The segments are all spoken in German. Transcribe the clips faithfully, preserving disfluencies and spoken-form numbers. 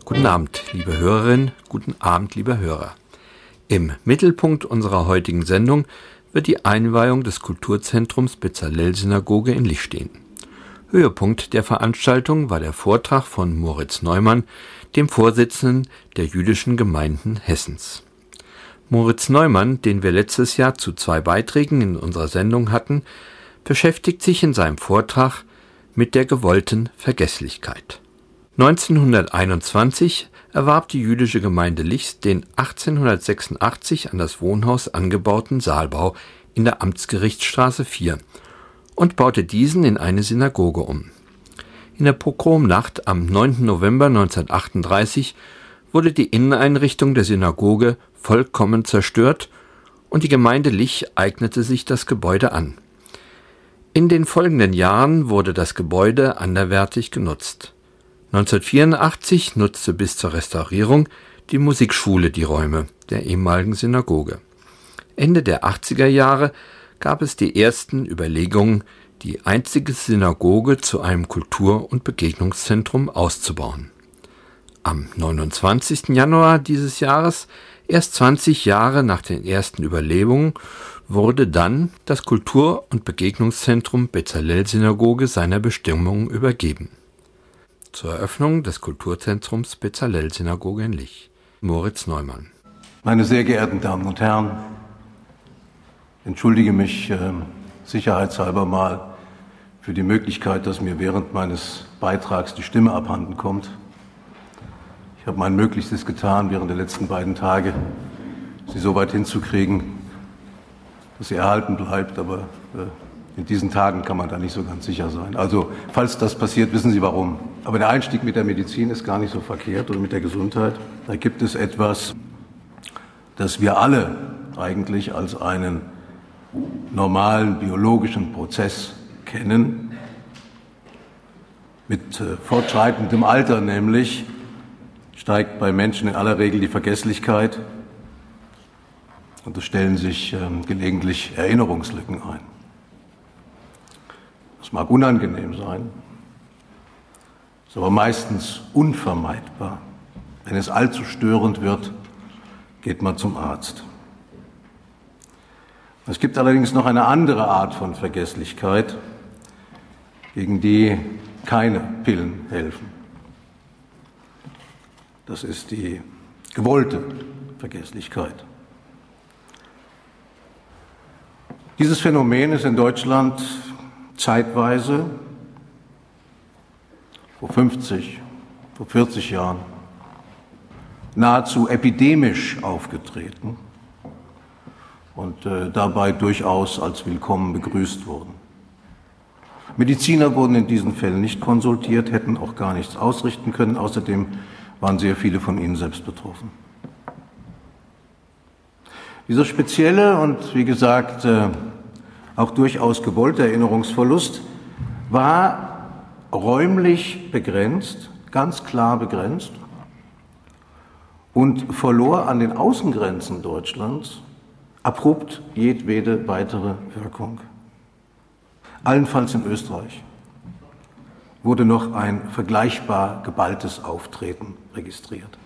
Guten Abend, liebe Hörerinnen, guten Abend, liebe Hörer. Im Mittelpunkt unserer heutigen Sendung wird die Einweihung des Kulturzentrums Bezalel-Synagoge in Lich stehen. Höhepunkt der Veranstaltung war der Vortrag von Moritz Neumann, dem Vorsitzenden der jüdischen Gemeinden Hessens. Moritz Neumann, den wir letztes Jahr zu zwei Beiträgen in unserer Sendung hatten, beschäftigt sich in seinem Vortrag mit der gewollten Vergesslichkeit. neunzehnhunderteinundzwanzig erwarb die jüdische Gemeinde Lich den achtzehnhundertsechsundachtzig an das Wohnhaus angebauten Saalbau in der Amtsgerichtsstraße vier und baute diesen in eine Synagoge um. In der Pogromnacht am neunten November neunzehnhundertachtunddreißig wurde die Inneneinrichtung der Synagoge vollkommen zerstört und die Gemeinde Lich eignete sich das Gebäude an. In den folgenden Jahren wurde das Gebäude anderweitig genutzt. neunzehnhundertvierundachtzig nutzte bis zur Restaurierung die Musikschule die Räume der ehemaligen Synagoge. Ende der achtziger Jahre gab es die ersten Überlegungen, die einzige Synagoge zu einem Kultur- und Begegnungszentrum auszubauen. Am neunundzwanzigsten Januar dieses Jahres, erst zwanzig Jahre nach den ersten Überlegungen, wurde dann das Kultur- und Begegnungszentrum Bezalel-Synagoge seiner Bestimmung übergeben. Zur Eröffnung des Kulturzentrums Bezalel-Synagoge in Lich. Moritz Neumann. Meine sehr geehrten Damen und Herren, entschuldige mich äh, sicherheitshalber mal für die Möglichkeit, dass mir während meines Beitrags die Stimme abhanden kommt. Ich habe mein Möglichstes getan, während der letzten beiden Tage sie so weit hinzukriegen, dass sie erhalten bleibt, aber äh, in diesen Tagen kann man da nicht so ganz sicher sein. Also, falls das passiert, wissen Sie warum. Aber der Einstieg mit der Medizin ist gar nicht so verkehrt oder mit der Gesundheit. Da gibt es etwas, das wir alle eigentlich als einen normalen biologischen Prozess kennen. Mit äh, fortschreitendem Alter nämlich steigt bei Menschen in aller Regel die Vergesslichkeit und es stellen sich äh, gelegentlich Erinnerungslücken ein. Das mag unangenehm sein, ist aber meistens unvermeidbar. Wenn es allzu störend wird, geht man zum Arzt. Es gibt allerdings noch eine andere Art von Vergesslichkeit, gegen die keine Pillen helfen. Das ist die gewollte Vergesslichkeit. Dieses Phänomen ist in Deutschland zeitweise vor fünfzig, vor vierzig Jahren nahezu epidemisch aufgetreten und äh, dabei durchaus als willkommen begrüßt wurden. Mediziner wurden in diesen Fällen nicht konsultiert, hätten auch gar nichts ausrichten können. Außerdem waren sehr viele von ihnen selbst betroffen. Dieser spezielle und, wie gesagt, äh, auch durchaus gewollter Erinnerungsverlust war räumlich begrenzt, ganz klar begrenzt und verlor an den Außengrenzen Deutschlands abrupt jedwede weitere Wirkung. Allenfalls in Österreich wurde noch ein vergleichbar geballtes Auftreten registriert.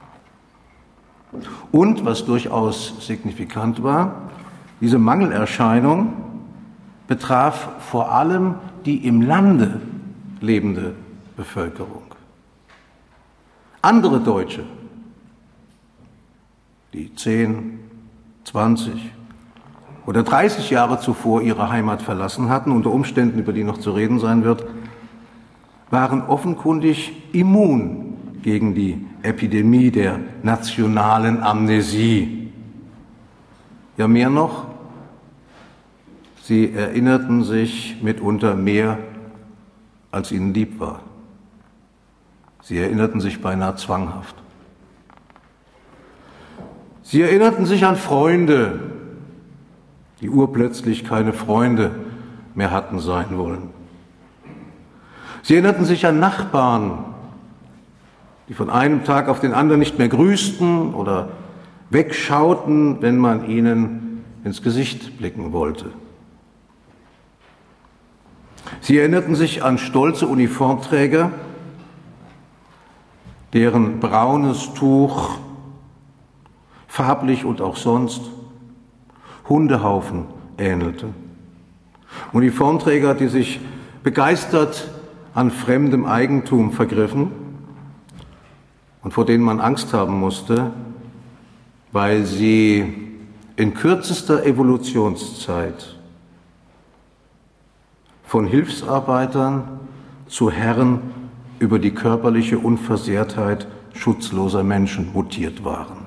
Und, was durchaus signifikant war, diese Mangelerscheinung betraf vor allem die im Lande lebende Bevölkerung. Andere Deutsche, die zehn, zwanzig oder dreißig Jahre zuvor ihre Heimat verlassen hatten, unter Umständen, über die noch zu reden sein wird, waren offenkundig immun gegen die Epidemie der nationalen Amnesie. Ja, mehr noch, sie erinnerten sich mitunter mehr, als ihnen lieb war. Sie erinnerten sich beinahe zwanghaft. Sie erinnerten sich an Freunde, die urplötzlich keine Freunde mehr hatten sein wollen. Sie erinnerten sich an Nachbarn, die von einem Tag auf den anderen nicht mehr grüßten oder wegschauten, wenn man ihnen ins Gesicht blicken wollte. Sie erinnerten sich an stolze Uniformträger, deren braunes Tuch farblich und auch sonst Hundehaufen ähnelte. Uniformträger, die sich begeistert an fremdem Eigentum vergriffen und vor denen man Angst haben musste, weil sie in kürzester Evolutionszeit von Hilfsarbeitern zu Herren über die körperliche Unversehrtheit schutzloser Menschen mutiert waren.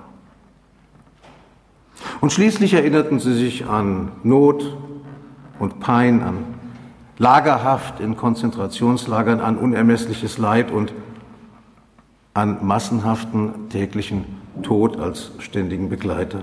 Und schließlich erinnerten sie sich an Not und Pein, an Lagerhaft in Konzentrationslagern, an unermessliches Leid und an massenhaften täglichen Tod als ständigen Begleiter.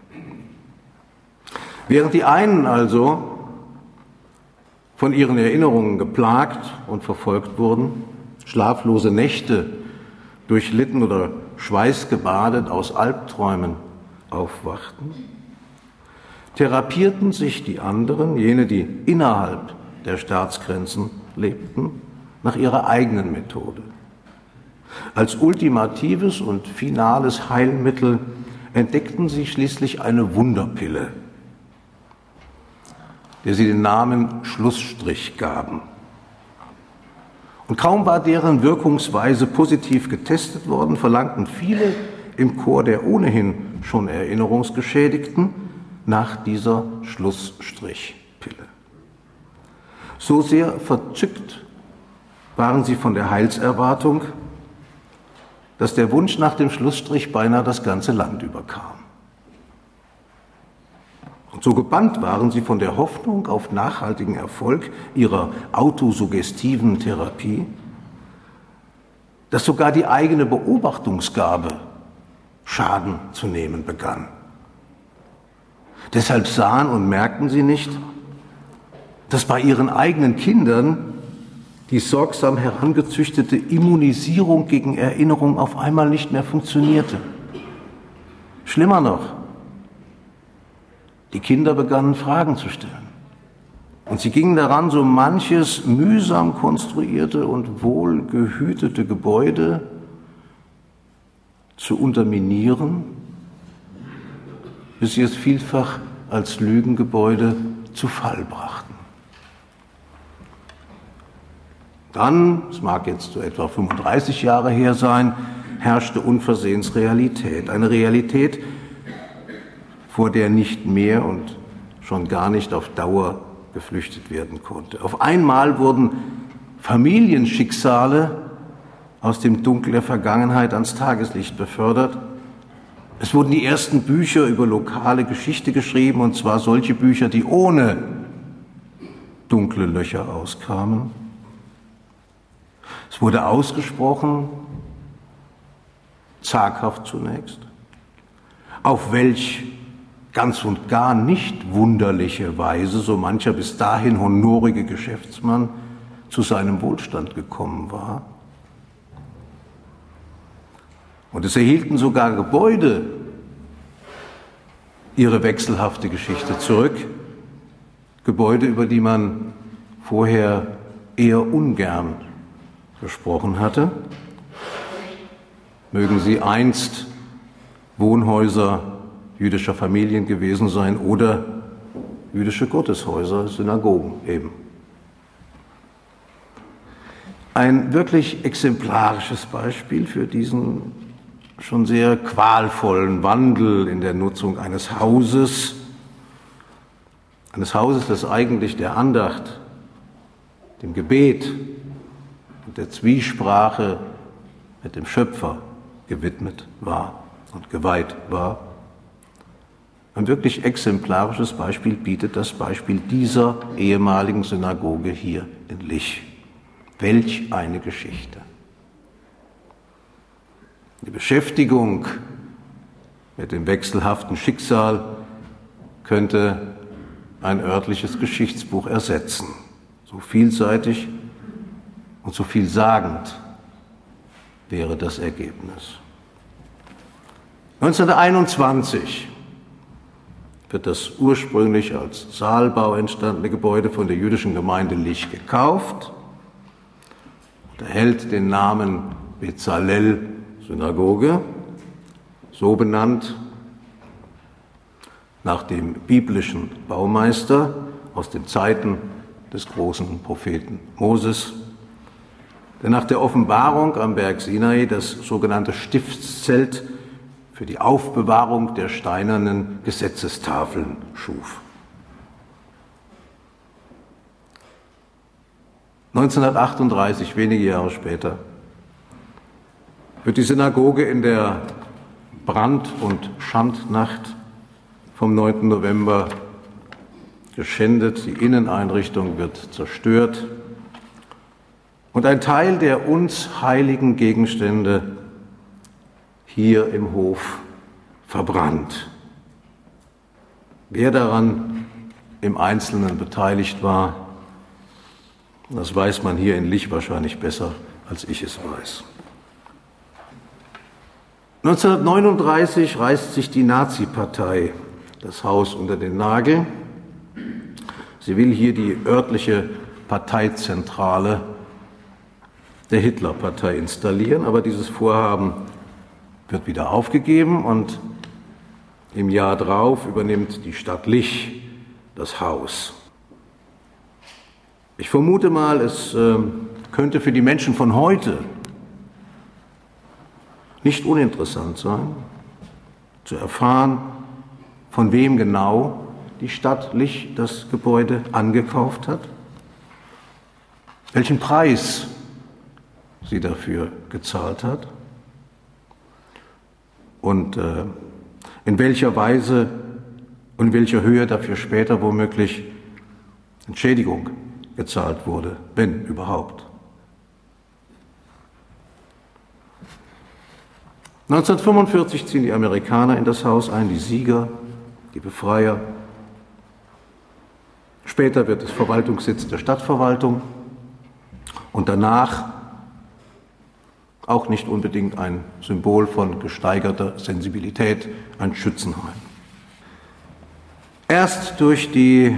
Während die einen also von ihren Erinnerungen geplagt und verfolgt wurden, schlaflose Nächte durchlitten oder schweißgebadet aus Albträumen aufwachten, therapierten sich die anderen, jene, die innerhalb der Staatsgrenzen lebten, nach ihrer eigenen Methode. Als ultimatives und finales Heilmittel entdeckten sie schließlich eine Wunderpille, der sie den Namen Schlussstrich gaben. Und kaum war deren Wirkungsweise positiv getestet worden, verlangten viele im Chor der ohnehin schon Erinnerungsgeschädigten nach dieser Schlussstrichpille. So sehr verzückt waren sie von der Heilserwartung, dass der Wunsch nach dem Schlussstrich beinahe das ganze Land überkam. Und so gebannt waren sie von der Hoffnung auf nachhaltigen Erfolg ihrer autosuggestiven Therapie, dass sogar die eigene Beobachtungsgabe Schaden zu nehmen begann. Deshalb sahen und merkten sie nicht, dass bei ihren eigenen Kindern die sorgsam herangezüchtete Immunisierung gegen Erinnerung auf einmal nicht mehr funktionierte. Schlimmer noch, die Kinder begannen Fragen zu stellen. Und sie gingen daran, so manches mühsam konstruierte und wohl gehütete Gebäude zu unterminieren, bis sie es vielfach als Lügengebäude zu Fall brachten. Dann, es mag jetzt so etwa fünfunddreißig Jahre her sein, herrschte unversehens Realität. Eine Realität, vor der nicht mehr und schon gar nicht auf Dauer geflüchtet werden konnte. Auf einmal wurden Familienschicksale aus dem Dunkel der Vergangenheit ans Tageslicht befördert. Es wurden die ersten Bücher über lokale Geschichte geschrieben, und zwar solche Bücher, die ohne dunkle Löcher auskamen. Es wurde ausgesprochen, zaghaft zunächst, auf welch ganz und gar nicht wunderliche Weise so mancher bis dahin honorige Geschäftsmann zu seinem Wohlstand gekommen war. Und es erhielten sogar Gebäude ihre wechselhafte Geschichte zurück, Gebäude, über die man vorher eher ungern gesprochen hatte. Mögen sie einst Wohnhäuser jüdischer Familien gewesen sein oder jüdische Gotteshäuser, Synagogen eben. Ein wirklich exemplarisches Beispiel für diesen schon sehr qualvollen Wandel in der Nutzung eines Hauses, eines Hauses, das eigentlich der Andacht, dem Gebet und der Zwiesprache mit dem Schöpfer gewidmet war und geweiht war. Ein wirklich exemplarisches Beispiel bietet das Beispiel dieser ehemaligen Synagoge hier in Lich. Welch eine Geschichte. Die Beschäftigung mit dem wechselhaften Schicksal könnte ein örtliches Geschichtsbuch ersetzen. So vielseitig und so vielsagend wäre das Ergebnis. neunzehnhunderteinundzwanzig wird das ursprünglich als Saalbau entstandene Gebäude von der jüdischen Gemeinde Lich gekauft und erhält den Namen Bezalel Synagoge, so benannt nach dem biblischen Baumeister aus den Zeiten des großen Propheten Moses, der nach der Offenbarung am Berg Sinai das sogenannte Stiftszelt für die Aufbewahrung der steinernen Gesetzestafeln schuf. neunzehnhundertachtunddreißig, wenige Jahre später, wird die Synagoge in der Brand- und Schandnacht vom neunten November geschändet, die Inneneinrichtung wird zerstört und ein Teil der uns heiligen Gegenstände hier im Hof verbrannt. Wer daran im Einzelnen beteiligt war, das weiß man hier in Lich wahrscheinlich besser, als ich es weiß. neunzehnhundertneununddreißig reißt sich die Nazi-Partei das Haus unter den Nagel. Sie will hier die örtliche Parteizentrale der Hitlerpartei installieren, aber dieses Vorhaben wird wieder aufgegeben und im Jahr drauf übernimmt die Stadt Lich das Haus. Ich vermute mal, es äh, könnte für die Menschen von heute nicht uninteressant sein, zu erfahren, von wem genau die Stadt Lich das Gebäude angekauft hat, welchen Preis sie dafür gezahlt hat und äh, in welcher Weise und in welcher Höhe dafür später womöglich Entschädigung gezahlt wurde, wenn überhaupt. neunzehnhundertfünfundvierzig ziehen die Amerikaner in das Haus ein, die Sieger, die Befreier. Später wird es Verwaltungssitz der Stadtverwaltung und danach auch nicht unbedingt ein Symbol von gesteigerter Sensibilität, ein Schützenheim. Erst durch die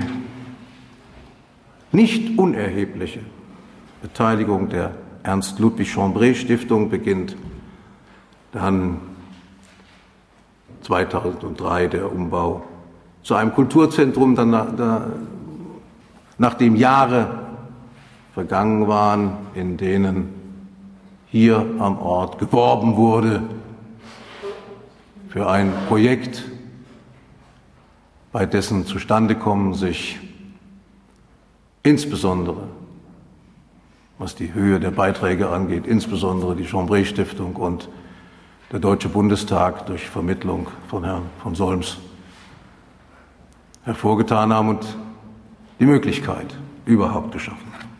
nicht unerhebliche Beteiligung der Ernst-Ludwig-Chambray-Stiftung beginnt dann zweitausenddrei der Umbau zu einem Kulturzentrum, dann, da, nachdem Jahre vergangen waren, in denen hier am Ort geworben wurde für ein Projekt, bei dessen Zustandekommen sich insbesondere, was die Höhe der Beiträge angeht, insbesondere die Chambray-Stiftung und der Deutsche Bundestag durch Vermittlung von Herrn von Solms hervorgetan haben und die Möglichkeit überhaupt geschaffen haben.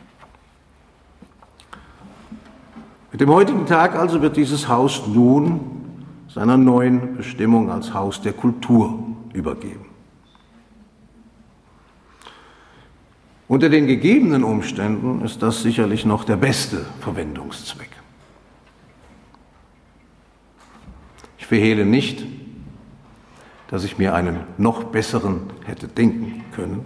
Mit dem heutigen Tag also wird dieses Haus nun seiner neuen Bestimmung als Haus der Kultur übergeben. Unter den gegebenen Umständen ist das sicherlich noch der beste Verwendungszweck. Ich verhehle nicht, dass ich mir einen noch besseren hätte denken können.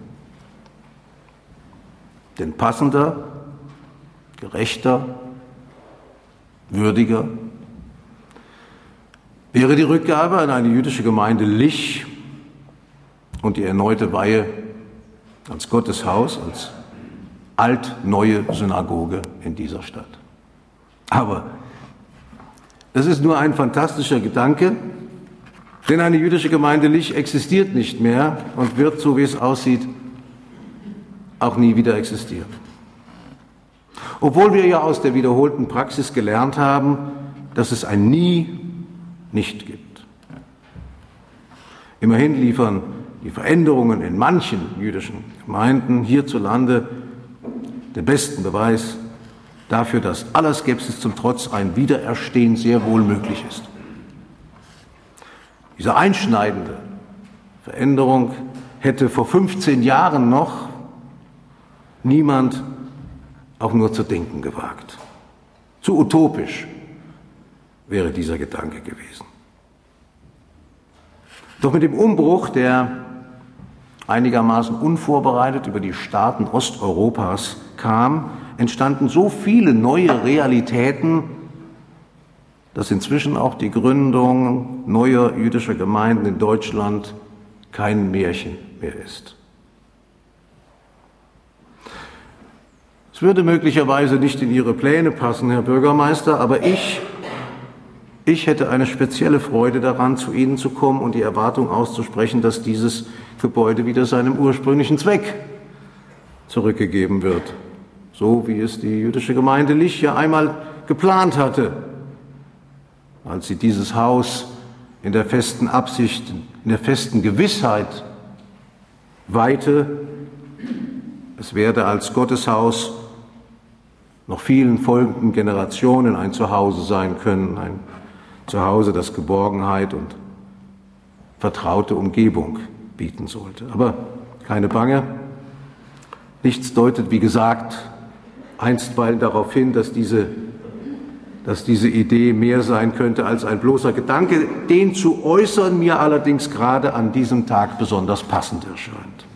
Denn passender, gerechter, würdiger wäre die Rückgabe an eine jüdische Gemeinde Lich und die erneute Weihe als Gotteshaus, als altneue Synagoge in dieser Stadt. Aber das ist nur ein fantastischer Gedanke, denn eine jüdische Gemeinde Lich existiert nicht mehr und wird, so wie es aussieht, auch nie wieder existieren. Obwohl wir ja aus der wiederholten Praxis gelernt haben, dass es ein Nie nicht gibt. Immerhin liefern die Veränderungen in manchen jüdischen Gemeinden hierzulande den besten Beweis dafür, dass aller Skepsis zum Trotz ein Wiedererstehen sehr wohl möglich ist. Diese einschneidende Veränderung hätte vor fünfzehn Jahren noch niemand auch nur zu denken gewagt. Zu utopisch wäre dieser Gedanke gewesen. Doch mit dem Umbruch, der einigermaßen unvorbereitet über die Staaten Osteuropas kam, entstanden so viele neue Realitäten, dass inzwischen auch die Gründung neuer jüdischer Gemeinden in Deutschland kein Märchen mehr ist. Es würde möglicherweise nicht in Ihre Pläne passen, Herr Bürgermeister, aber ich, ich hätte eine spezielle Freude daran, zu Ihnen zu kommen und die Erwartung auszusprechen, dass dieses Gebäude wieder seinem ursprünglichen Zweck zurückgegeben wird, so wie es die jüdische Gemeinde Lich ja einmal geplant hatte, als sie dieses Haus in der festen Absicht, in der festen Gewissheit weihte, es werde als Gotteshaus noch vielen folgenden Generationen ein Zuhause sein können, ein Zuhause, das Geborgenheit und vertraute Umgebung bieten sollte. Aber keine Bange, nichts deutet, wie gesagt, einstweilen darauf hin, dass diese, dass diese Idee mehr sein könnte als ein bloßer Gedanke. Den zu äußern mir allerdings gerade an diesem Tag besonders passend erscheint.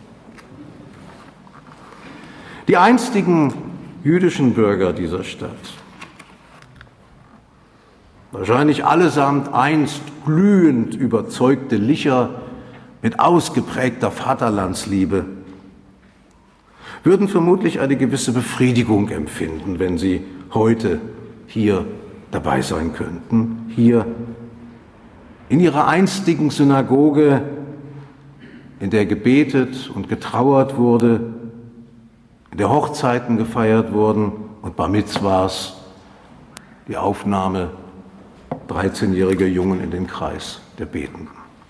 Die einstigen jüdischen Bürger dieser Stadt, wahrscheinlich allesamt einst glühend überzeugte Licher mit ausgeprägter Vaterlandsliebe, würden vermutlich eine gewisse Befriedigung empfinden, wenn sie heute hier dabei sein könnten, hier in ihrer einstigen Synagoge, in der gebetet und getrauert wurde, in der Hochzeiten gefeiert wurden und Bar Mitzvahs, die Aufnahme dreizehnjähriger Jungen in den Kreis der Betenden.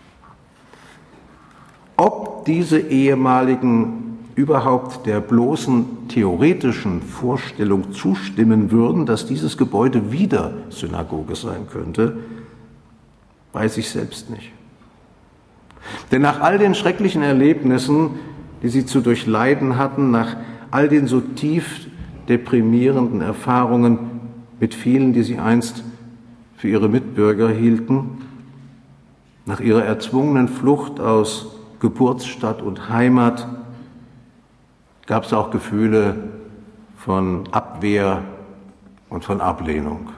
Ob diese ehemaligen überhaupt der bloßen theoretischen Vorstellung zustimmen würden, dass dieses Gebäude wieder Synagoge sein könnte, weiß ich selbst nicht. Denn nach all den schrecklichen Erlebnissen, die sie zu durchleiden hatten, nach all den so tief deprimierenden Erfahrungen mit vielen, die sie einst für ihre Mitbürger hielten, nach ihrer erzwungenen Flucht aus Geburtsstadt und Heimat, gab es auch Gefühle von Abwehr und von Ablehnung.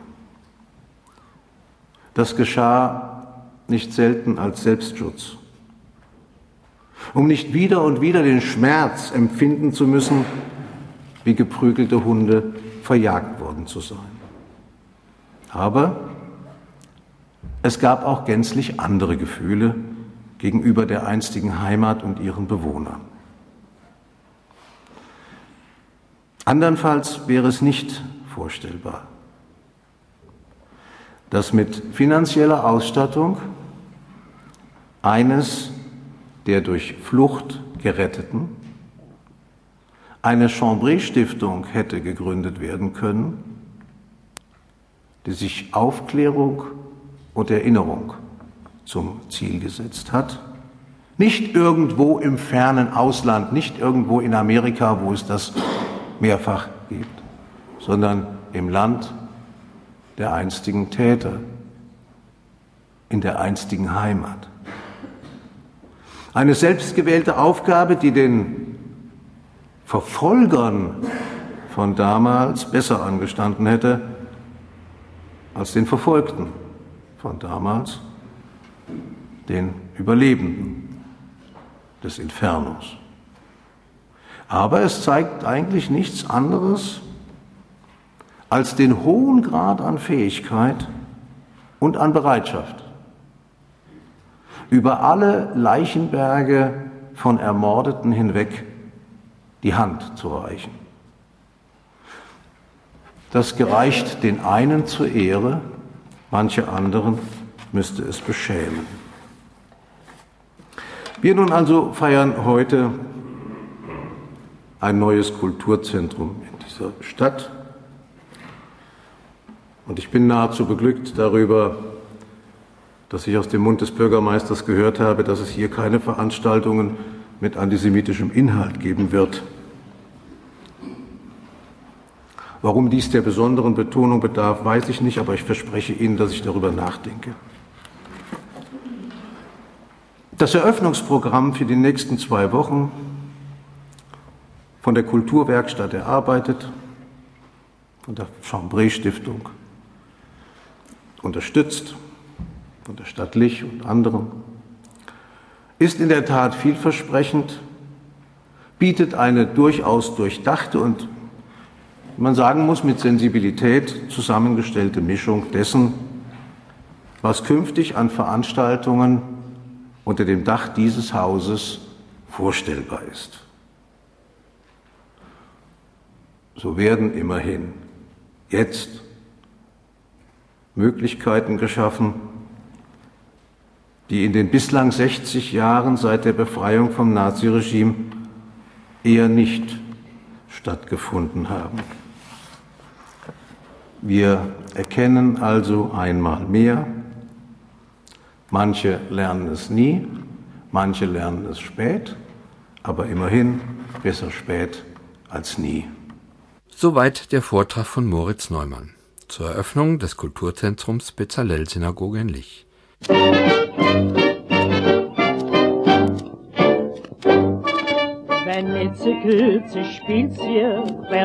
Das geschah nicht selten als Selbstschutz, um nicht wieder und wieder den Schmerz empfinden zu müssen, wie geprügelte Hunde verjagt worden zu sein. Aber es gab auch gänzlich andere Gefühle gegenüber der einstigen Heimat und ihren Bewohnern. Andernfalls wäre es nicht vorstellbar, dass mit finanzieller Ausstattung eines der durch Flucht Geretteten eine Chambray-Stiftung hätte gegründet werden können, die sich Aufklärung und Erinnerung zum Ziel gesetzt hat. Nicht irgendwo im fernen Ausland, nicht irgendwo in Amerika, wo es das mehrfach gibt, sondern im Land der einstigen Täter, in der einstigen Heimat. Eine selbstgewählte Aufgabe, die den Verfolgern von damals besser angestanden hätte als den Verfolgten von damals, den Überlebenden des Infernos. Aber es zeigt eigentlich nichts anderes als den hohen Grad an Fähigkeit und an Bereitschaft, über alle Leichenberge von Ermordeten hinweg die Hand zu reichen. Das gereicht den einen zur Ehre, manche anderen müsste es beschämen. Wir nun also feiern heute ein neues Kulturzentrum in dieser Stadt. Und ich bin nahezu beglückt darüber, dass ich aus dem Mund des Bürgermeisters gehört habe, dass es hier keine Veranstaltungen mit antisemitischem Inhalt geben wird. Warum dies der besonderen Betonung bedarf, weiß ich nicht, aber ich verspreche Ihnen, dass ich darüber nachdenke. Das Eröffnungsprogramm für die nächsten zwei Wochen, von der Kulturwerkstatt erarbeitet, von der Chambray-Stiftung, unterstützt von der Stadt Lich und anderen, ist in der Tat vielversprechend, bietet eine durchaus durchdachte und, wie man sagen muss, mit Sensibilität zusammengestellte Mischung dessen, was künftig an Veranstaltungen unter dem Dach dieses Hauses vorstellbar ist. So werden immerhin jetzt Möglichkeiten geschaffen, die in den bislang sechzig Jahren seit der Befreiung vom Naziregime eher nicht stattgefunden haben. Wir erkennen also einmal mehr, manche lernen es nie, manche lernen es spät, aber immerhin besser spät als nie. Soweit der Vortrag von Moritz Neumann zur Eröffnung des Kulturzentrums Bezalel-Synagoge in Lich. Wenn Itze Kürze spielt sie,